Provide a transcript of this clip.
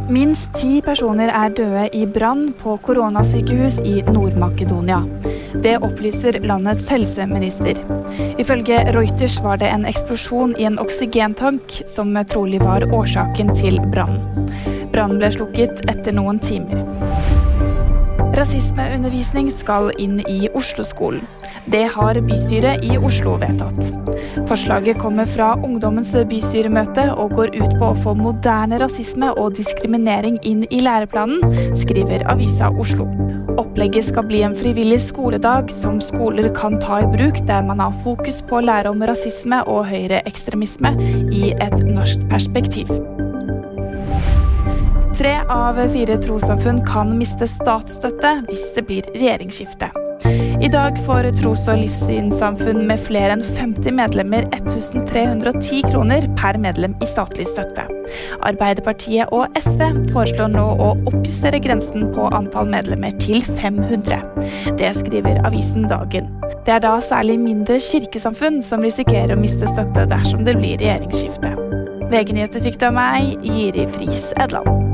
Minst 10 personer døde i brann på koronasykehus i Nord-Makedonia. Det opplyser landets helseminister. Ifølge Reuters var det en eksplosjon i en oksygentank som trolig var årsaken til brannen. Brannen ble slukket etter noen timer. Rasismeundervisning skal inn i Oslo-skolen. Det har bystyret i Oslo vedtatt. Forslaget kommer fra ungdommens bystyremøte og går ut på å få moderne rasisme og diskriminering inn i læreplanen, skriver Avisa Oslo. Opplegget skal bli en frivillig skoledag som skoler kan ta i bruk der man har fokus på å lære om rasisme og høyreekstremisme i et norsk perspektiv. 3 av 4 trossamfunn kan miste statsstøtte hvis det blir regjeringsskifte. I dag får tros- og livssynssamfunn med flere enn 50 medlemmer 1310 kroner per medlem i statlig støtte. Arbeiderpartiet og SV foreslår nå å oppjustere grensen på antall medlemmer til 500. Det skriver avisen Dagen. Det da særlig mindre kirkesamfunn som risikerer å miste støtte dersom det blir regjeringsskifte. VG-nyheter fikk det av meg, Jiri Friis Edland.